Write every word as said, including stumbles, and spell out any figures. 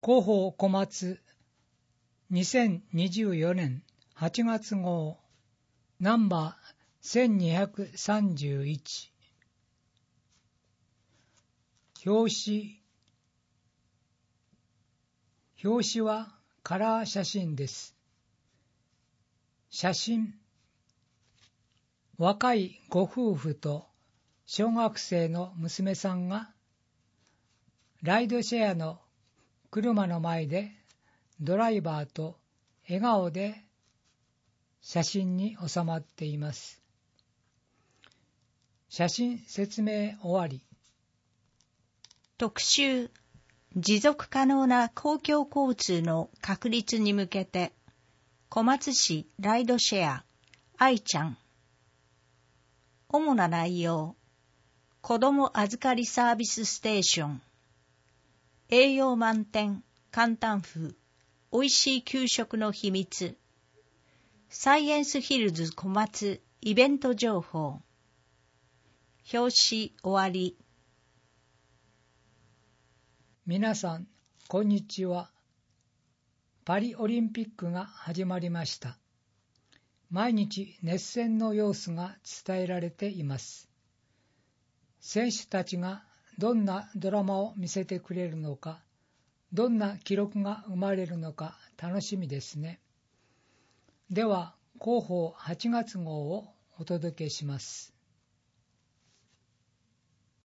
広報小松にせんにじゅうよねんはちがつ号ナンバーせんにひゃくさんじゅういち。表紙表紙はカラー写真です。写真、若いご夫婦と小学生の娘さんがライドシェアの車の前でドライバーと笑顔で写真に収まっています。写真説明終わり。 特集、持続可能な公共交通の確立に向けて、小松市ライドシェア、愛ちゃん。主な内容、子ども預かりサービスステーション。栄養満点、簡単風、おいしい給食の秘密。サイエンスヒルズ小松イベント情報。表紙終わり。 皆さん、こんにちは。パリオリンピックが始まりました。毎日熱戦の様子が伝えられています。選手たちがどんなドラマを見せてくれるのか、どんな記録が生まれるのか楽しみですね。では、広報はちがつ号をお届けします。